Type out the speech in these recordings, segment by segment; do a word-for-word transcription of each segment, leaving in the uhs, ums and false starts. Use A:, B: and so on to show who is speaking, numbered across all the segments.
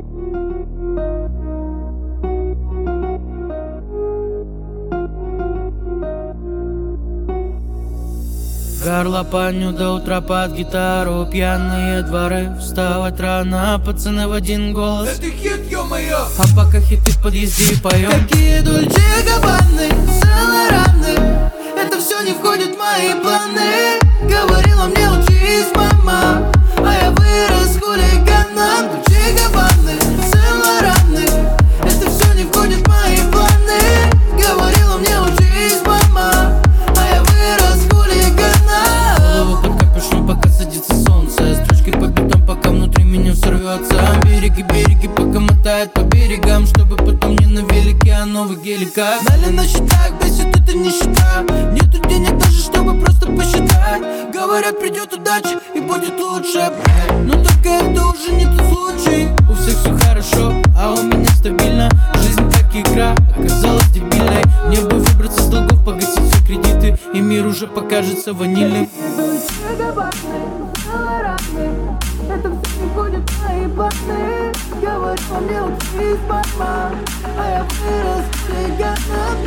A: Горлопаню до утра под гитару, пьяные дворы, вставать рано, пацаны в один голос.
B: Это хит, ё-моё!
A: А пока хиты в подъезде поем.
C: Какие Дольче Габбаны, Сен-Лораны, это все не входит в мои планы. Говорила мне учись, мама, а я вырос хулиганом. Дольче Габбаны, Сен-Лораны, это все не входит в мои планы. Говорила мне учись, мама, а я вырос хулиганом.
A: Голову под капюшон, пока садится солнце. Строчки по битам, пока внутри меня взорвется. Береги, береги, пока мотает по берегам, чтобы потом не на велике, а новых геликах.
C: Знали на счетах, бесит это нищета. Нету денег даже, чтобы просто посчитать. Говорят, придет удача и будет лучше, но только это уже не тот случай.
A: У всех все хорошо, а у меня стабильно. Жизнь как игра, оказалась дебильной. Мне бы выбраться с долгов, погасить все кредиты, и мир уже покажется ванильным.
C: Это все не входит в мои планы. Говорила мне учись, мама, а я вырос хулиганом.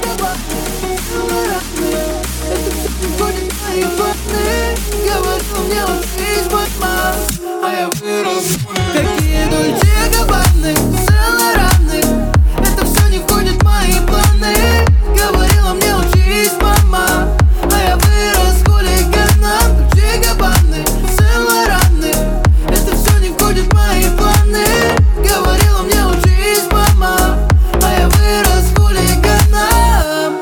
C: Это все не входит в мои планы. Говорила мне учись, мама, а я вырос. Какие Дольче Габбаны, Сен-Лораны, это все не входит в мои планы. Говорила мне учись, мама, а я вырос хулиганом. Дольче Габбаны, Сен-Лораны, это все не входит в мои планы. Говорила мне учись, мама, а я вырос хулиганом.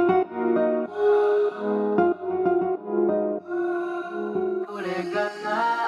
C: Хулигана.